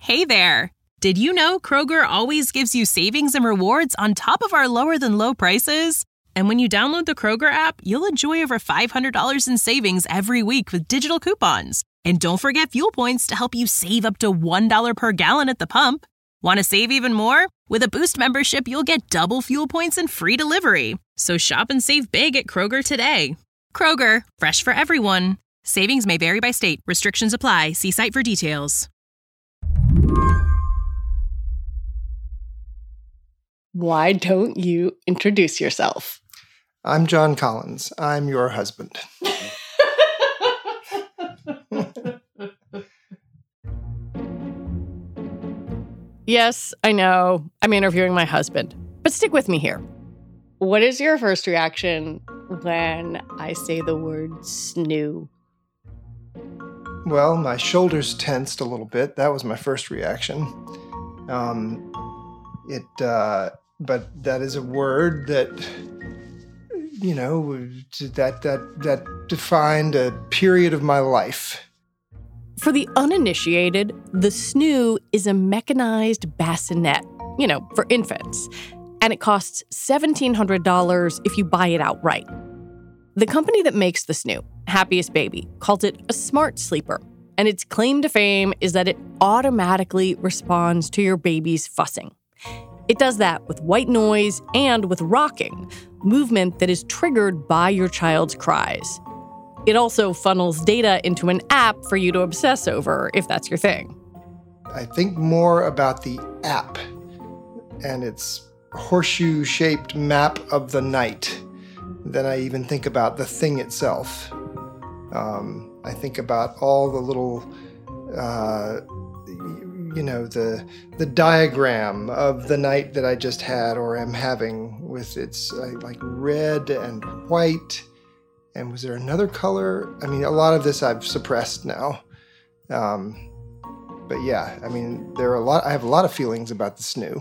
Hey there! Did you know Kroger always gives you savings and rewards on top of our lower-than-low prices? And when you download the Kroger app, you'll enjoy over $500 in savings every week with digital coupons. And don't forget fuel points to help you save up to $1 per gallon at the pump. Want to save even more? With a Boost membership, you'll get double fuel points and free delivery. So shop and save big at Kroger today. Kroger, fresh for everyone. Savings may vary by state. Restrictions apply. See site for details. Why don't you introduce yourself? I'm John Collins. I'm your husband. Yes, I know. I'm interviewing my husband. But stick with me here. What is your first reaction when I say the word snoo? Well, my shoulders tensed a little bit. That was my first reaction. But that is a word that, that defined a period of my life. For the uninitiated, the snoo is a mechanized bassinet, for infants. And it costs $1,700 if you buy it outright. The company that makes the snoo, Happiest Baby, calls it a smart sleeper. And its claim to fame is that it automatically responds to your baby's fussing. It does that with white noise and with rocking, movement that is triggered by your child's cries. It also funnels data into an app for you to obsess over, if that's your thing. I think more about the app and its horseshoe-shaped map of the night than I even think about the thing itself. I think about all the little, the diagram of the night that I just had or am having with its like red and white. And was there another color? I mean, a lot of this I've suppressed now. But yeah, I mean, I have a lot of feelings about the snoo.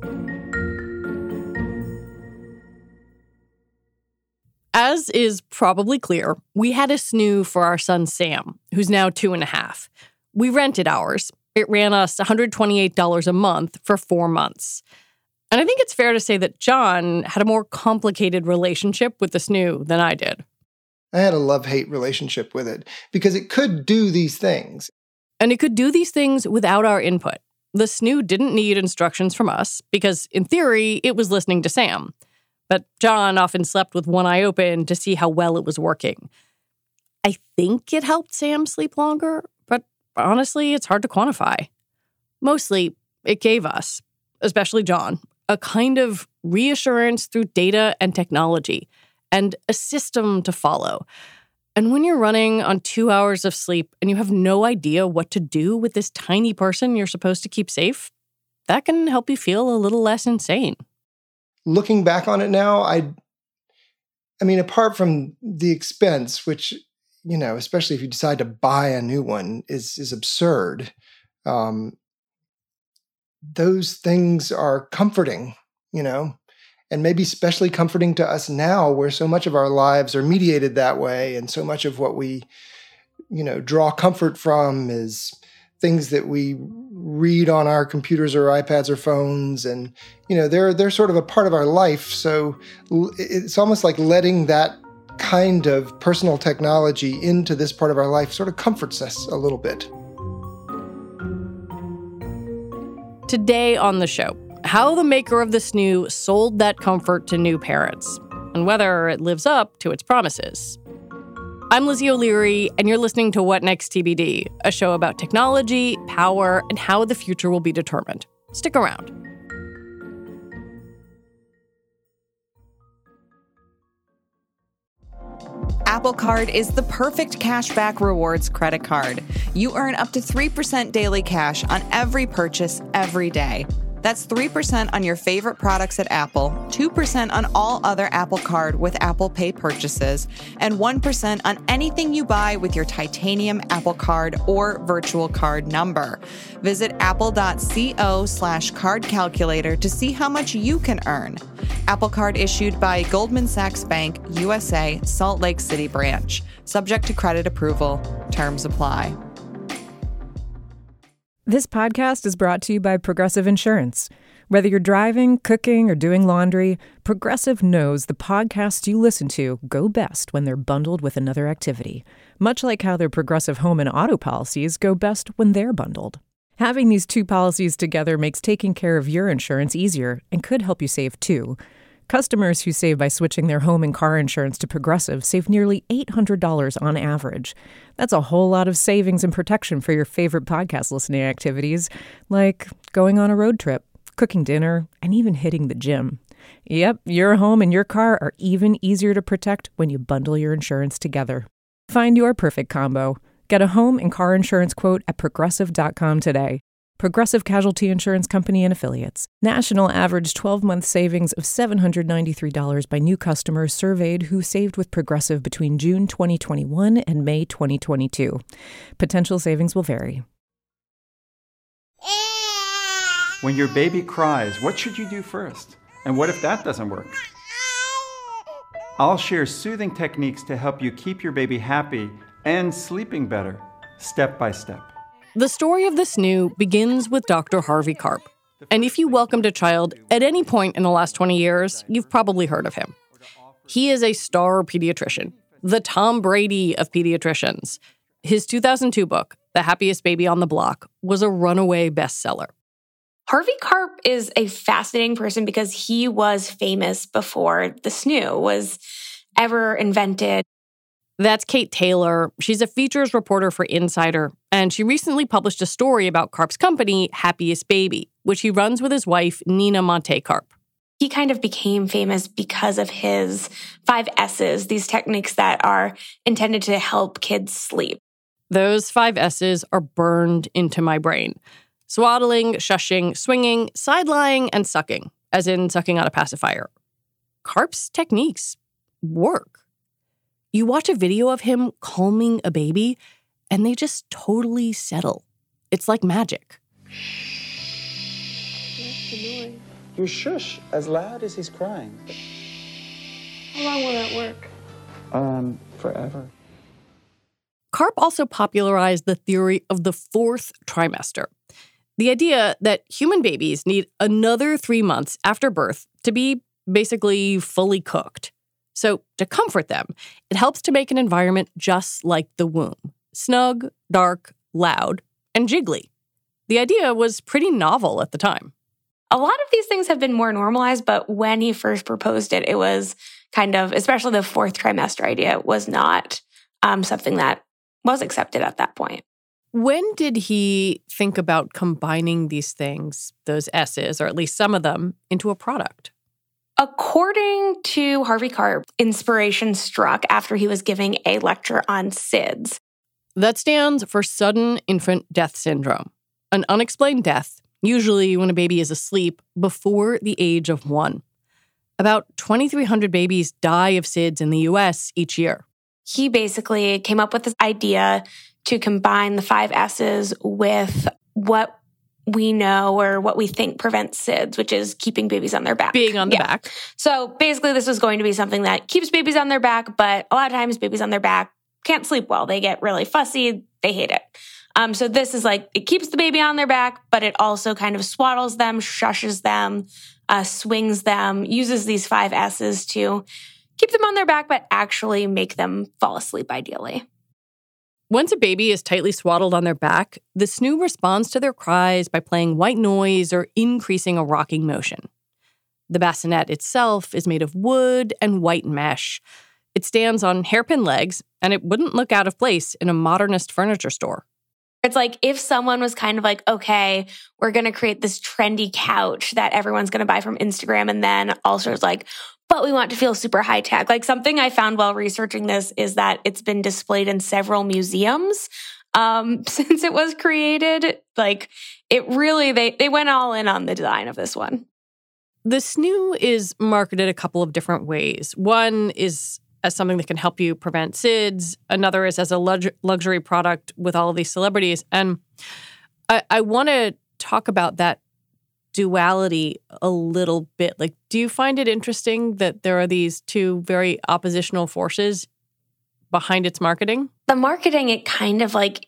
As is probably clear, we had a snoo for our son Sam, who's now 2.5. We rented ours. It ran us $128 a month for 4 months. And I think it's fair to say that John had a more complicated relationship with the snoo than I did. I had a love-hate relationship with it because it could do these things. And it could do these things without our input. The snoo didn't need instructions from us because, in theory, it was listening to Sam. But John often slept with one eye open to see how well it was working. I think it helped Sam sleep longer, but honestly, it's hard to quantify. Mostly, it gave us, especially John, a kind of reassurance through data and technology, and a system to follow. And when you're running on 2 hours of sleep and you have no idea what to do with this tiny person you're supposed to keep safe, that can help you feel a little less insane. Looking back on it now, I mean, apart from the expense, which, especially if you decide to buy a new one, is absurd. Those things are comforting, and maybe especially comforting to us now where so much of our lives are mediated that way. And so much of what we, draw comfort from is things that we read on our computers or iPads or phones. And, they're sort of a part of our life. So it's almost like letting that kind of personal technology into this part of our life sort of comforts us a little bit. Today on the show, how the maker of the snoo sold that comfort to new parents, and whether it lives up to its promises. I'm Lizzie O'Leary, and you're listening to What Next TBD, a show about technology, power, and how the future will be determined. Stick around. Apple Card is the perfect cashback rewards credit card. You earn up to 3% daily cash on every purchase every day. That's 3% on your favorite products at Apple, 2% on all other Apple Card with Apple Pay purchases, and 1% on anything you buy with your titanium Apple Card or virtual card number. Visit apple.co/card calculator to see how much you can earn. Apple Card issued by Goldman Sachs Bank, USA, Salt Lake City branch. Subject to credit approval. Terms apply. This podcast is brought to you by Progressive Insurance. Whether you're driving, cooking, or doing laundry, Progressive knows the podcasts you listen to go best when they're bundled with another activity, much like how their Progressive home and auto policies go best when they're bundled. Having these two policies together makes taking care of your insurance easier and could help you save too. Customers who save by switching their home and car insurance to Progressive save nearly $800 on average. That's a whole lot of savings and protection for your favorite podcast listening activities, like going on a road trip, cooking dinner, and even hitting the gym. Yep, your home and your car are even easier to protect when you bundle your insurance together. Find your perfect combo. Get a home and car insurance quote at Progressive.com today. Progressive Casualty Insurance Company and Affiliates. National average 12-month savings of $793 by new customers surveyed who saved with Progressive between June 2021 and May 2022. Potential savings will vary. When your baby cries, what should you do first? And what if that doesn't work? I'll share soothing techniques to help you keep your baby happy and sleeping better, step by step. The story of the SNOO begins with Dr. Harvey Karp. And if you welcomed a child at any point in the last 20 years, you've probably heard of him. He is a star pediatrician, the Tom Brady of pediatricians. His 2002 book, The Happiest Baby on the Block, was a runaway bestseller. Harvey Karp is a fascinating person because he was famous before the SNOO was ever invented. That's Kate Taylor. She's a features reporter for Insider, and she recently published a story about Karp's company, Happiest Baby, which he runs with his wife, Nina Monte Karp. He kind of became famous because of his 5 S's, these techniques that are intended to help kids sleep. Those 5 S's are burned into my brain. Swaddling, shushing, swinging, side-lying, and sucking, as in sucking on a pacifier. Karp's techniques work. You watch a video of him calming a baby, and they just totally settle. It's like magic. You shush as loud as he's crying. How long will that work? Forever. Karp also popularized the theory of the 4th trimester. The idea that human babies need another 3 months after birth to be basically fully cooked. So to comfort them, it helps to make an environment just like the womb. Snug, dark, loud, and jiggly. The idea was pretty novel at the time. A lot of these things have been more normalized, but when he first proposed it, it was kind of, especially the 4th trimester idea, was not something that was accepted at that point. When did he think about combining these things, those S's, or at least some of them, into a product? According to Harvey Karp, inspiration struck after he was giving a lecture on SIDS. That stands for Sudden Infant Death Syndrome, an unexplained death, usually when a baby is asleep, before the age of 1. About 2,300 babies die of SIDS in the U.S. each year. He basically came up with this idea to combine the 5 S's with what we know or what we think prevents SIDS, which is keeping babies on their back. Being on the back. So basically this was going to be something that keeps babies on their back, but a lot of times babies on their back can't sleep well. They get really fussy. They hate it. So this is like, it keeps the baby on their back, but it also kind of swaddles them, shushes them, swings them, uses these 5 S's to keep them on their back, but actually make them fall asleep ideally. Once a baby is tightly swaddled on their back, the SNOO responds to their cries by playing white noise or increasing a rocking motion. The bassinet itself is made of wood and white mesh. It stands on hairpin legs, and it wouldn't look out of place in a modernist furniture store. It's like if someone was kind of like, okay, we're going to create this trendy couch that everyone's going to buy from Instagram, and then also is like, but we want to feel super high tech. Like something I found while researching this is that it's been displayed in several museums since it was created. Like it really, they went all in on the design of this one. The SNOO is marketed a couple of different ways. One is as something that can help you prevent SIDS. Another is as a luxury product with all of these celebrities. And I want to talk about that duality a little bit. Like, do you find it interesting that there are these two very oppositional forces behind its marketing? The marketing, it kind of like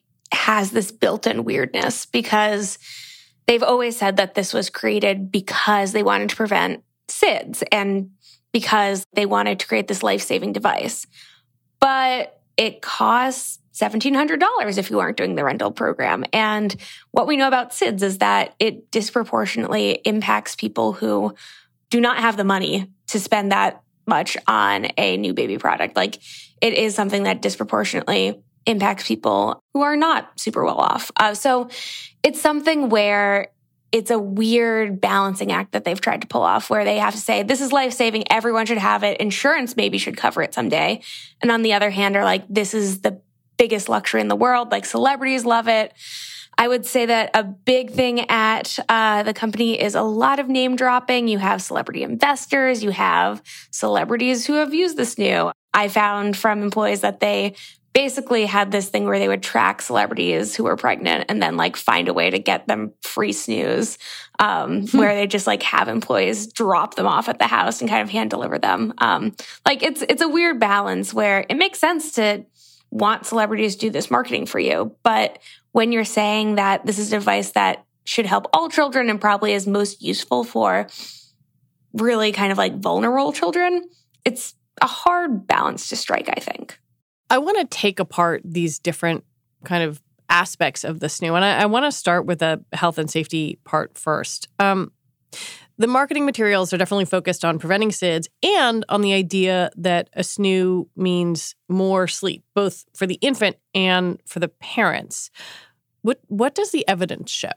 has this built-in weirdness because they've always said that this was created because they wanted to prevent SIDS and because they wanted to create this life-saving device. But it costs $1,700 if you aren't doing the rental program. And what we know about SIDS is that it disproportionately impacts people who do not have the money to spend that much on a new baby product. Like, it is something that disproportionately impacts people who are not super well off. So it's something where it's a weird balancing act that they've tried to pull off, where they have to say, this is life-saving, everyone should have it, insurance maybe should cover it someday. And on the other hand, are like, this is the biggest luxury in the world, like celebrities love it. I would say that a big thing at the company is a lot of name dropping. You have celebrity investors, you have celebrities who have used this new. I found from employees that they basically had this thing where they would track celebrities who were pregnant and then like find a way to get them free snooze, where they just like have employees drop them off at the house and kind of hand deliver them. Like it's a weird balance where it makes sense to want celebrities to do this marketing for you. But when you're saying that this is a device that should help all children and probably is most useful for really kind of like vulnerable children, it's a hard balance to strike, I think. I want to take apart these different kind of aspects of this new, and I want to start with the health and safety part first. The marketing materials are definitely focused on preventing SIDS and on the idea that a SNU means more sleep, both for the infant and for the parents. What does the evidence show?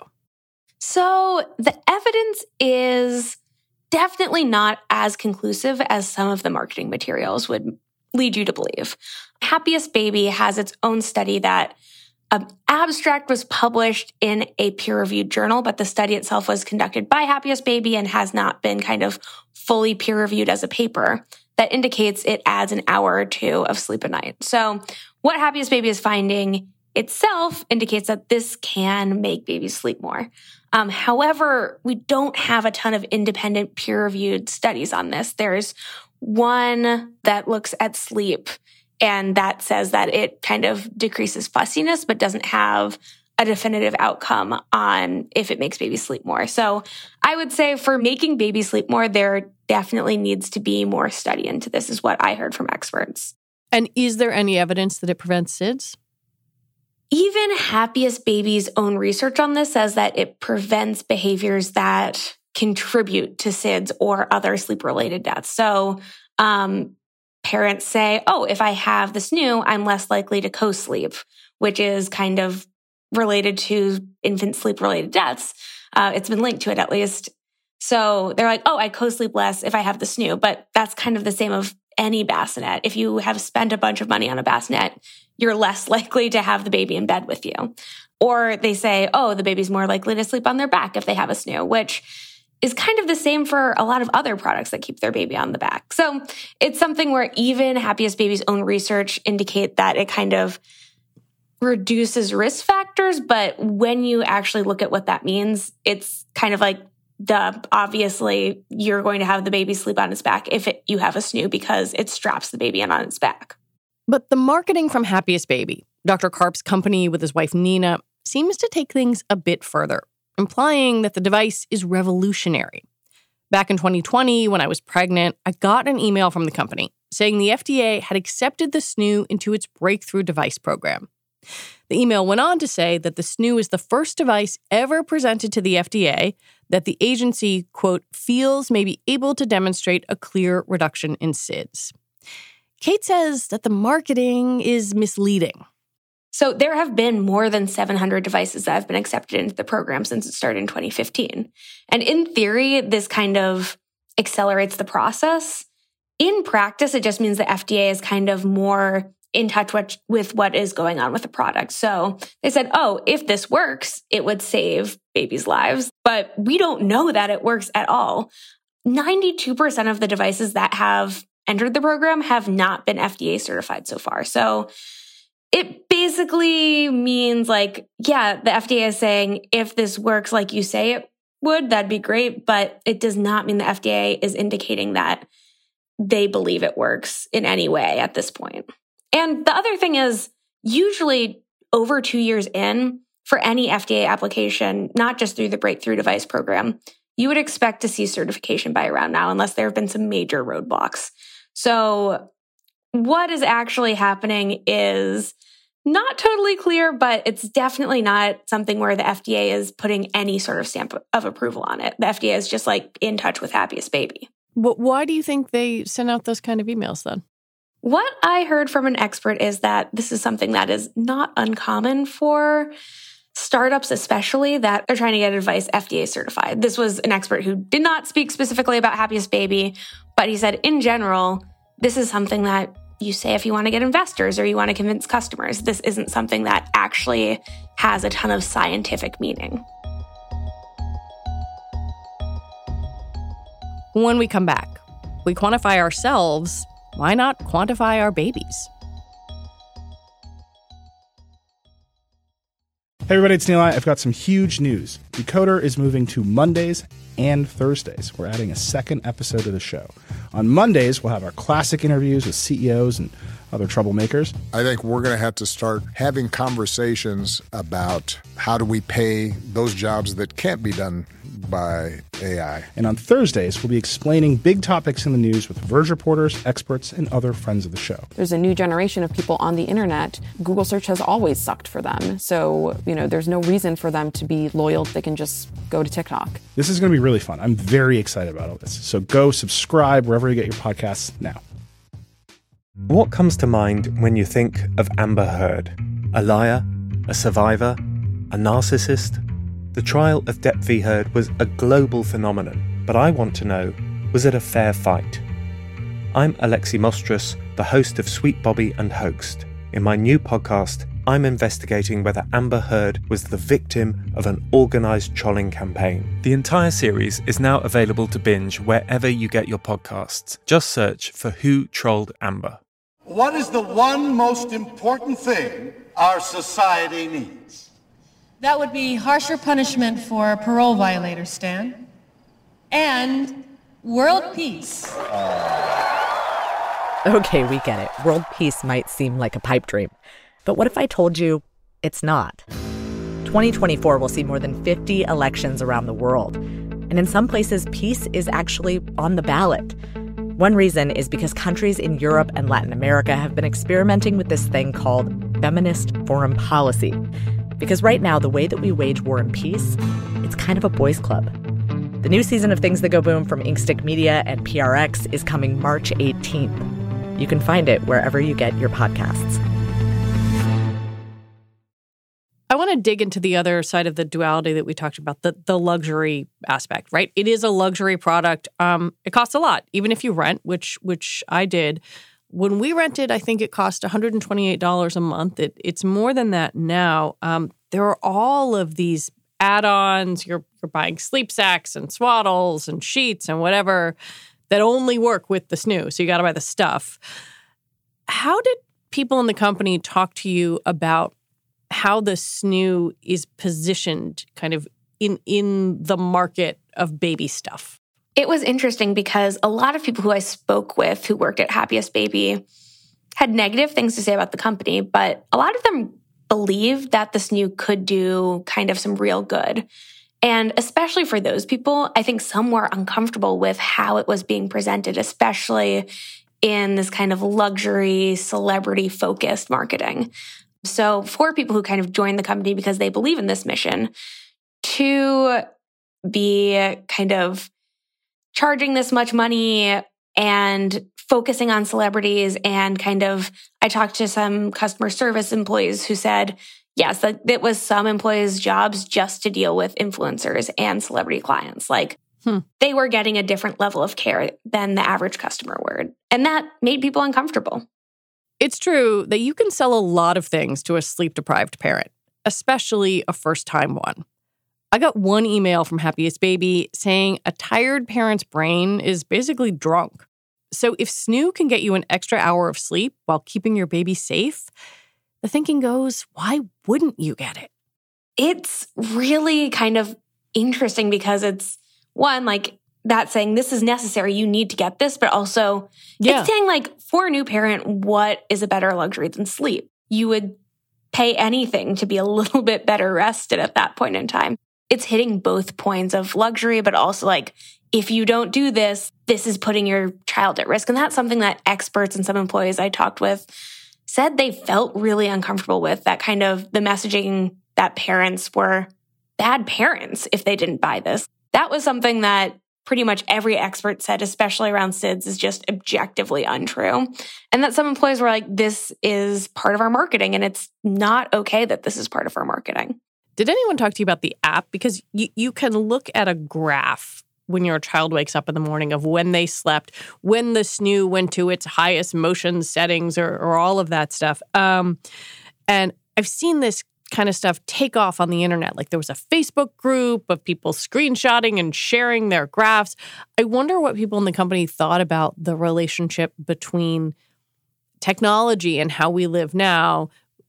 So the evidence is definitely not as conclusive as some of the marketing materials would lead you to believe. Happiest Baby has its own study that an abstract was published in a peer-reviewed journal, but the study itself was conducted by Happiest Baby and has not been kind of fully peer-reviewed as a paper that indicates it adds an hour or two of sleep a night. So what Happiest Baby is finding itself indicates that this can make babies sleep more. However, we don't have a ton of independent peer-reviewed studies on this. There's one that looks at sleep and that says that it kind of decreases fussiness, but doesn't have a definitive outcome on if it makes babies sleep more. So I would say for making babies sleep more, there definitely needs to be more study into this, is what I heard from experts. And is there any evidence that it prevents SIDS? Even Happiest Baby's own research on this says that it prevents behaviors that contribute to SIDS or other sleep-related deaths. So parents say, oh, if I have this new, I'm less likely to co-sleep, which is kind of related to infant sleep-related deaths. It's been linked to it at least. So they're like, oh, I co-sleep less if I have this new. But that's kind of the same of any bassinet. If you have spent a bunch of money on a bassinet, you're less likely to have the baby in bed with you. Or they say, oh, the baby's more likely to sleep on their back if they have a SNU, which is kind of the same for a lot of other products that keep their baby on the back. So it's something where even Happiest Baby's own research indicate that it kind of reduces risk factors. But when you actually look at what that means, it's kind of like, obviously you're going to have the baby sleep on its back if you have a SNU because it straps the baby in on its back. But the marketing from Happiest Baby, Dr. Karp's company with his wife Nina, seems to take things a bit further, implying that the device is revolutionary. Back in 2020, when I was pregnant, I got an email from the company saying the FDA had accepted the SNU into its breakthrough device program. The email went on to say that the SNU is the first device ever presented to the FDA that the agency, quote, feels may be able to demonstrate a clear reduction in SIDS. Kate says that the marketing is misleading. So there have been more than 700 devices that have been accepted into the program since it started in 2015. And in theory, this kind of accelerates the process. In practice, it just means the FDA is kind of more in touch with what is going on with the product. So they said, oh, if this works, it would save babies' lives. But we don't know that it works at all. 92% of the devices that have entered the program have not been FDA certified so far. So it basically means like, yeah, the FDA is saying if this works like you say it would, that'd be great. But it does not mean the FDA is indicating that they believe it works in any way at this point. And the other thing is, usually over 2 years in, for any FDA application, not just through the Breakthrough Device Program, you would expect to see certification by around now, unless there have been some major roadblocks. So what is actually happening is not totally clear, but it's definitely not something where the FDA is putting any sort of stamp of approval on it. The FDA is just like in touch with Happiest Baby. Why do you think they send out those kind of emails then? What I heard from an expert is that this is something that is not uncommon for startups, especially that they're trying to get advice FDA certified. This was an expert who did not speak specifically about Happiest Baby, but he said in general, this is something that you say if you want to get investors or you want to convince customers. This isn't something that actually has a ton of scientific meaning. When we come back, we quantify ourselves. Why not quantify our babies? Hey everybody, it's Neil. I've got some huge news. Decoder is moving to Mondays and Thursdays. We're adding a second episode to the show. On Mondays, we'll have our classic interviews with CEOs and other troublemakers. I think we're going to have to start having conversations about how do we pay those jobs that can't be done by AI. And on Thursdays, we'll be explaining big topics in the news with Verge reporters, experts, and other friends of the show. There's a new generation of people on the internet. Google search has always sucked for them. So, there's no reason for them to be loyal. They can just go to TikTok. This is going to be really fun. I'm very excited about all this. So go subscribe wherever you get your podcasts now. What comes to mind when you think of Amber Heard? A liar? A survivor? A narcissist? The trial of Depp v. Heard was a global phenomenon, but I want to know, was it a fair fight? I'm Alexi Mostrous, the host of Sweet Bobby and Hoaxed. In my new podcast, I'm investigating whether Amber Heard was the victim of an organised trolling campaign. The entire series is now available to binge wherever you get your podcasts. Just search for Who Trolled Amber. What is the one most important thing our society needs? That would be harsher punishment for parole violators, Stan. And world peace. Okay, we get it. World peace might seem like a pipe dream. But what if I told you it's not? 2024 will see more than 50 elections around the world. And in some places, peace is actually on the ballot. One reason is because countries in Europe and Latin America have been experimenting with this thing called feminist foreign policy. Because right now, the way that we wage war and peace, it's kind of a boys' club. The new season of Things That Go Boom from Inkstick Media and PRX is coming March 18th. You can find it wherever you get your podcasts. I want to dig into the other side of the duality that we talked about, the luxury aspect, right? It is a luxury product. It costs a lot, even if you rent, which I did. When we rented, I think it cost $128 a month. It's more than that now. There are all of these add-ons. You're buying sleep sacks and swaddles and sheets and whatever that only work with the Snoo. So you got to buy the stuff. How did people in the company talk to you about how the Snoo is positioned kind of in the market of baby stuff? It was interesting because a lot of people who I spoke with who worked at Happiest Baby had negative things to say about the company, but a lot of them believed that the Snoo could do kind of some real good. And especially for those people, I think some were uncomfortable with how it was being presented, especially in this kind of luxury, celebrity-focused marketing. So for people who kind of joined the company because they believe in this mission, to be kind of charging this much money and focusing on celebrities and kind of, I talked to some customer service employees who said, yes, that it was some employees' jobs just to deal with influencers and celebrity clients. Like they were getting a different level of care than the average customer would. And that made people uncomfortable. It's true that you can sell a lot of things to a sleep-deprived parent, especially a first-time one. I got one email from Happiest Baby saying a tired parent's brain is basically drunk. So if Snoo can get you an extra hour of sleep while keeping your baby safe, the thinking goes, why wouldn't you get it? It's really kind of interesting because it's, one, like that saying this is necessary, you need to get this, but also it's saying like for a new parent, what is a better luxury than sleep? You would pay anything to be a little bit better rested at that point in time. It's hitting both points of luxury, but also like, if you don't do this, this is putting your child at risk. And that's something that experts and some employees I talked with said they felt really uncomfortable with, that kind of the messaging that parents were bad parents if they didn't buy this. That was something that pretty much every expert said, especially around SIDS, is just objectively untrue. And that some employees were like, this is part of our marketing, and it's not okay that this is part of our marketing. Did anyone talk to you about the app? Because you can look at a graph when your child wakes up in the morning of when they slept, when the snoo went to its highest motion settings, or all of that stuff. And I've seen this kind of stuff take off on the internet. Like there was a Facebook group of people screenshotting and sharing their graphs. I wonder what people in the company thought about the relationship between technology and how we live now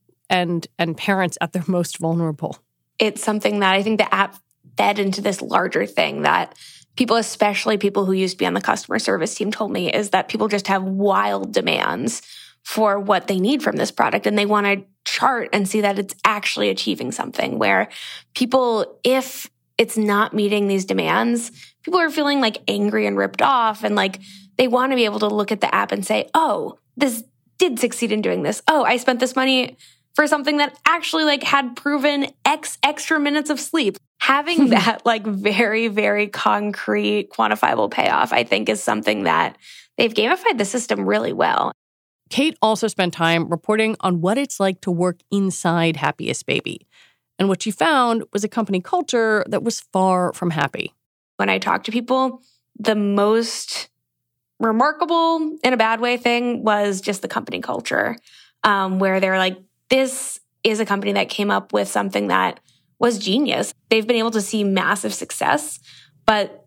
and parents at their most vulnerable. It's something that I think the app fed into this larger thing that people, especially people who used to be on the customer service team, told me, is that people just have wild demands for what they need from this product. And they want to chart and see that it's actually achieving something, where people, if it's not meeting these demands, people are feeling like angry and ripped off. And like, they want to be able to look at the app and say, oh, this did succeed in doing this. Oh, I spent this money for something that actually like had proven X extra minutes of sleep. Having that like very, very concrete, quantifiable payoff, I think, is something that they've gamified the system really well. Kate also spent time reporting on what it's like to work inside Happiest Baby. And what she found was a company culture that was far from happy. When I talked to people, the most remarkable, in a bad way, thing was just the company culture, where they're like, this is a company that came up with something that was genius. They've been able to see massive success, but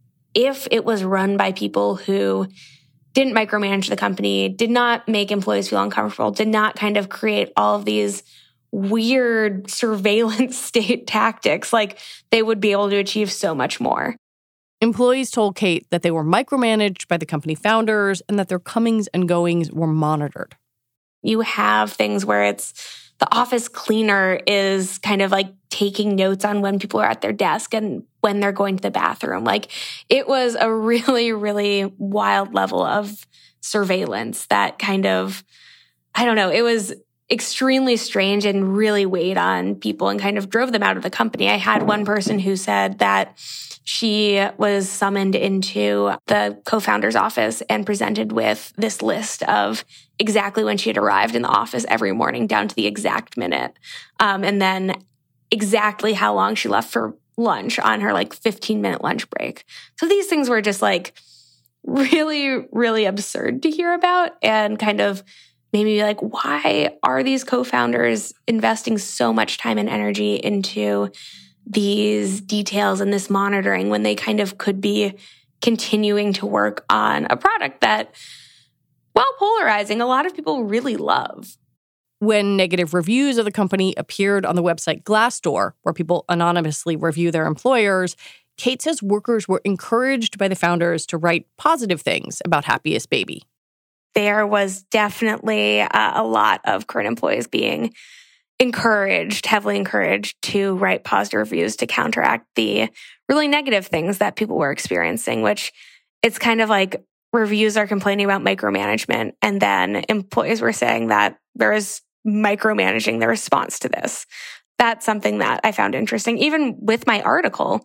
if it was run by people who didn't micromanage the company, did not make employees feel uncomfortable, did not kind of create all of these weird surveillance state tactics, like they would be able to achieve so much more. Employees told Kate that they were micromanaged by the company founders and that their comings and goings were monitored. You have things where it's the office cleaner is kind of like taking notes on when people are at their desk and when they're going to the bathroom. Like it was a really, really wild level of surveillance that kind of, I don't know, it was extremely strange and really weighed on people and kind of drove them out of the company. I had one person who said that she was summoned into the co-founder's office and presented with this list of exactly when she had arrived in the office every morning, down to the exact minute. And then exactly how long she left for lunch on her like 15-minute lunch break. So these things were just like really, really absurd to hear about, and kind of made me be like, why are these co-founders investing so much time and energy into these details and this monitoring when they kind of could be continuing to work on a product that, while polarizing, a lot of people really love. When negative reviews of the company appeared on the website Glassdoor, where people anonymously review their employers, Kate says workers were encouraged by the founders to write positive things about Happiest Baby. There was definitely a lot of current employees being heavily encouraged to write positive reviews to counteract the really negative things that people were experiencing, which it's kind of like reviews are complaining about micromanagement, and then employees were saying that there is micromanaging the response to this. That's something that I found interesting. Even with my article,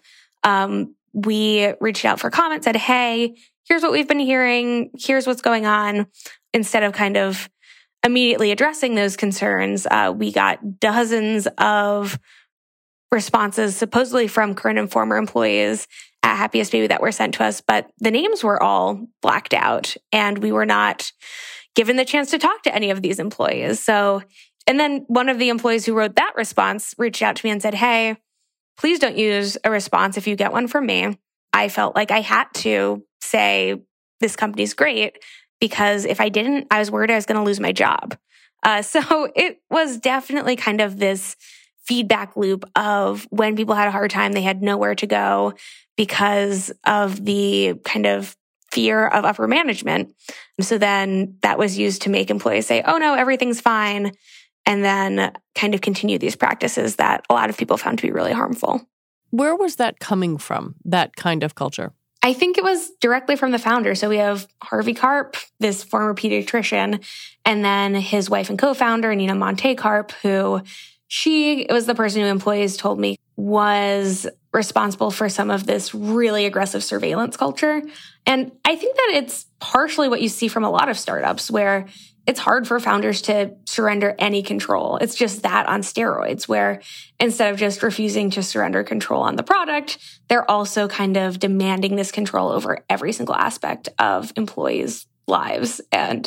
we reached out for comments, said, hey, here's what we've been hearing, here's what's going on. Instead of kind of immediately addressing those concerns, we got dozens of responses, supposedly from current and former employees at Happiest Baby, that were sent to us, but the names were all blacked out, and we were not given the chance to talk to any of these employees. So, and then one of the employees who wrote that response reached out to me and said, hey, please don't use a response if you get one from me. I felt like I had to say this company's great, because if I didn't, I was worried I was going to lose my job. So it was definitely kind of this feedback loop of when people had a hard time, they had nowhere to go because of the kind of fear of upper management. And so then that was used to make employees say, oh no, everything's fine. and then kind of continue these practices that a lot of people found to be really harmful. Where was that coming from, that kind of culture? I think it was directly from the founder. So we have Harvey Karp, this former pediatrician, and then his wife and co-founder, Nina Monte Karp, who she was the person who employees told me was responsible for some of this really aggressive surveillance culture. And I think that it's partially what you see from a lot of startups where it's hard for founders to surrender any control. It's just that on steroids, where instead of just refusing to surrender control on the product, they're also kind of demanding this control over every single aspect of employees' lives. And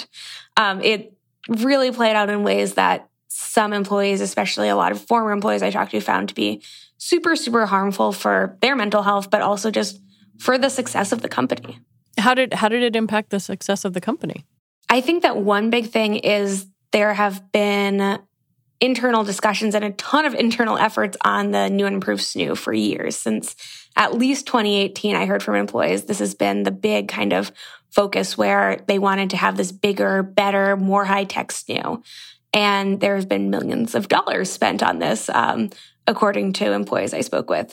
it really played out in ways that some employees, especially a lot of former employees I talked to, found to be super, super harmful for their mental health, but also just for the success of the company. How did it impact the success of the company? I think that one big thing is there have been internal discussions and a ton of internal efforts on the new and improved SNU for years. Since at least 2018, I heard from employees, this has been the big kind of focus where they wanted to have this bigger, better, more high-tech SNU. And there have been millions of dollars spent on this, according to employees I spoke with.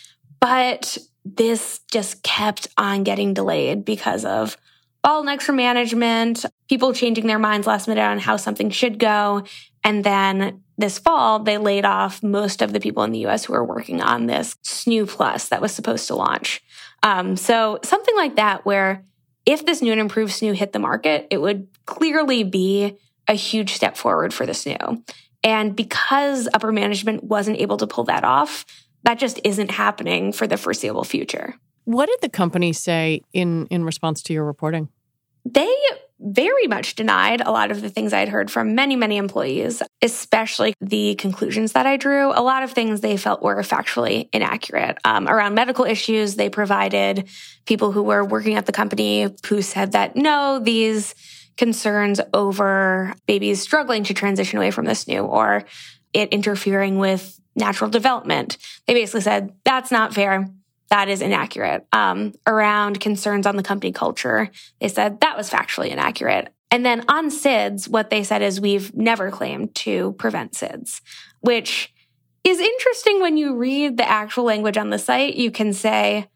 But this just kept on getting delayed because of bottlenecks for management, people changing their minds last minute on how something should go. And then this fall, they laid off most of the people in the U.S. who were working on this SNU Plus that was supposed to launch. So something like that, where if this new and improved SNU hit the market, it would clearly be a huge step forward for the SNU. And because upper management wasn't able to pull that off, that just isn't happening for the foreseeable future. What did the company say in response to your reporting? They very much denied a lot of the things I'd heard from many, many employees, especially the conclusions that I drew. A lot of things they felt were factually inaccurate. Around medical issues, they provided people who were working at the company who said that, no, these concerns over babies struggling to transition away from the SNU or it interfering with natural development. They basically said, that's not fair. That is inaccurate. Around concerns on the company culture, they said that was factually inaccurate. And then on SIDS, what they said is we've never claimed to prevent SIDS, which is interesting when you read the actual language on the site. You can say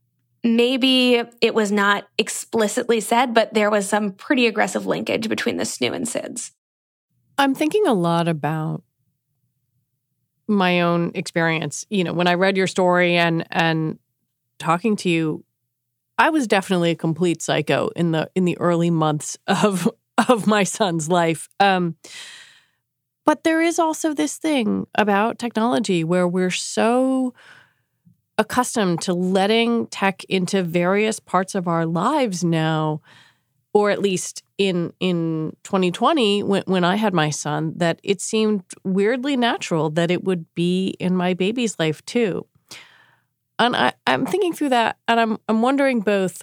maybe it was not explicitly said, but there was some pretty aggressive linkage between the SNU and SIDS. I'm thinking a lot about my own experience. You know, when I read your story and talking to you, I was definitely a complete psycho in the early months of my son's life. But there is also this thing about technology where we're so accustomed to letting tech into various parts of our lives now, or at least in 2020, when I had my son, that it seemed weirdly natural that it would be in my baby's life too. And I'm thinking through that, and I'm wondering both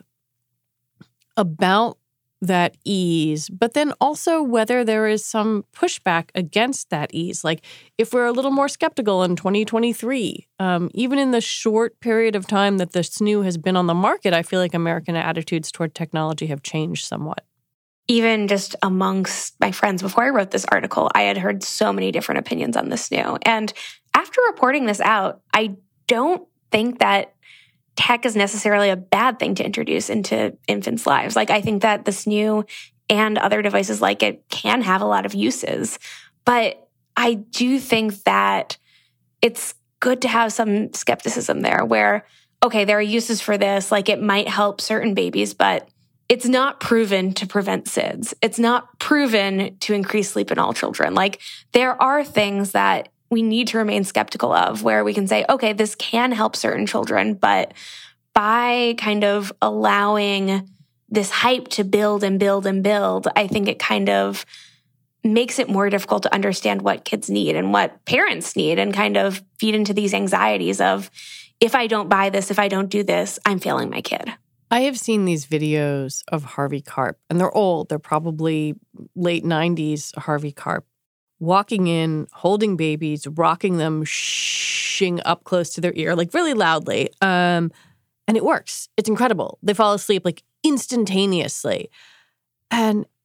about that ease, but then also whether there is some pushback against that ease. Like if we're a little more skeptical in 2023, even in the short period of time that the SNU has been on the market, I feel like American attitudes toward technology have changed somewhat. Even just amongst my friends before I wrote this article, I had heard so many different opinions on the SNU. And after reporting this out, I don't think that tech is necessarily a bad thing to introduce into infants' lives. Like, I think that the SNU and other devices like it can have a lot of uses. But I do think that it's good to have some skepticism there where, okay, there are uses for this, like it might help certain babies, but it's not proven to prevent SIDS. It's not proven to increase sleep in all children. Like, there are things that we need to remain skeptical of where we can say, okay, this can help certain children, but by kind of allowing this hype to build and build and build, I think it kind of makes it more difficult to understand what kids need and what parents need and kind of feed into these anxieties of, if I don't buy this, if I don't do this, I'm failing my kid. I have seen these videos of Harvey Karp, and they're old. They're probably late 90s Harvey Karp, walking in, holding babies, rocking them, shing up close to their ear, like really loudly. And it works. It's incredible. They fall asleep like instantaneously. And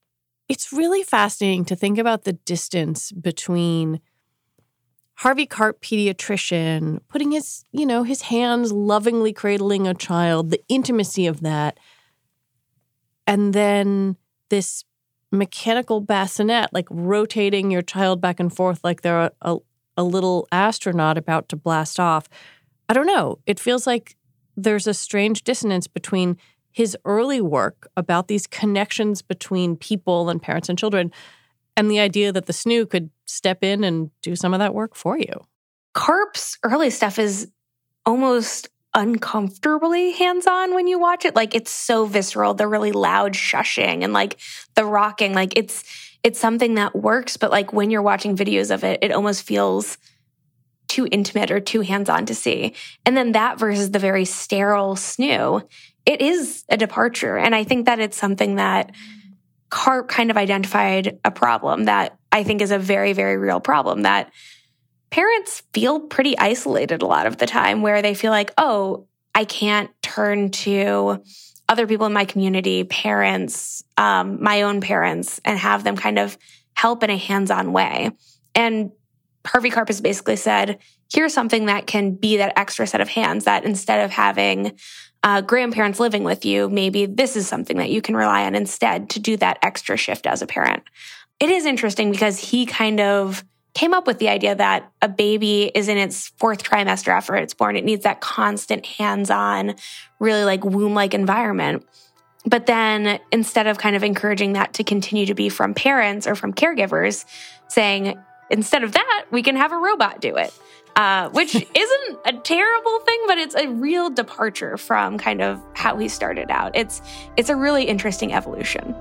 it's really fascinating to think about the distance between Harvey Karp, pediatrician, putting his hands lovingly cradling a child, the intimacy of that, and then this mechanical bassinet, like rotating your child back and forth like they're a little astronaut about to blast off. I don't know. It feels like there's a strange dissonance between his early work about these connections between people and parents and children and the idea that the SNU could step in and do some of that work for you. Karp's early stuff is almost uncomfortably hands-on when you watch it. Like, it's so visceral, the really loud shushing and like the rocking. Like, it's something that works, but like when you're watching videos of it, it almost feels too intimate or too hands-on to see. And then that versus the very sterile SNU, it is a departure. And I think that it's something that Karp kind of identified a problem that I think is a very, very real problem, that parents feel pretty isolated a lot of the time, where they feel like, oh, I can't turn to other people in my community, parents, my own parents, and have them kind of help in a hands-on way. And Harvey Karp has basically said, here's something that can be that extra set of hands, that instead of having grandparents living with you, maybe this is something that you can rely on instead to do that extra shift as a parent. It is interesting because he kind of came up with the idea that a baby is in its 4th trimester after it's born. It needs that constant hands-on, really like womb-like environment. But then instead of kind of encouraging that to continue to be from parents or from caregivers, saying, instead of that, we can have a robot do it, which isn't a terrible thing, but it's a real departure from kind of how he started out. It's a really interesting evolution.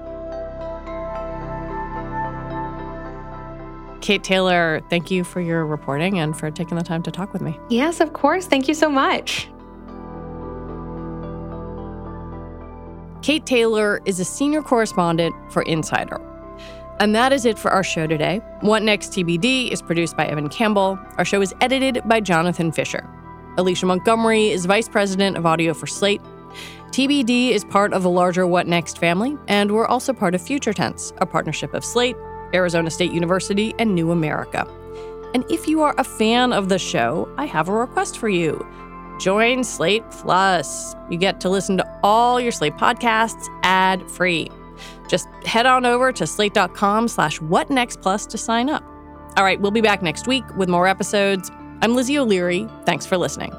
Kate Taylor, thank you for your reporting and for taking the time to talk with me. Yes, of course. Thank you so much. Kate Taylor is a senior correspondent for Insider. And that is it for our show today. What Next TBD is produced by Evan Campbell. Our show is edited by Jonathan Fisher. Alicia Montgomery is vice president of audio for Slate. TBD is part of the larger What Next family, and we're also part of Future Tense, a partnership of Slate, Arizona State University, and New America. And if you are a fan of the show, I have a request for you. Join Slate Plus. You get to listen to all your Slate podcasts ad-free. Just head on over to slate.com/whatnextplus to sign up. All right, we'll be back next week with more episodes. I'm Lizzie O'Leary. Thanks for listening.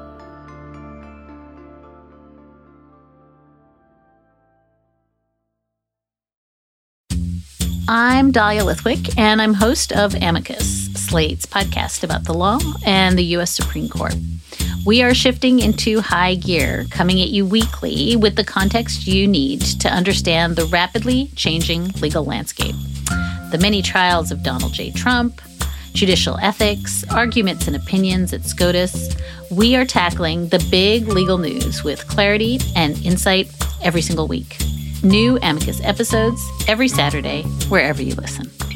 I'm Dahlia Lithwick, and I'm host of Amicus, Slate's podcast about the law and the U.S. Supreme Court. We are shifting into high gear, coming at you weekly with the context you need to understand the rapidly changing legal landscape. The many trials of Donald J. Trump, judicial ethics, arguments and opinions at SCOTUS. We are tackling the big legal news with clarity and insight every single week. New Amicus episodes every Saturday, wherever you listen.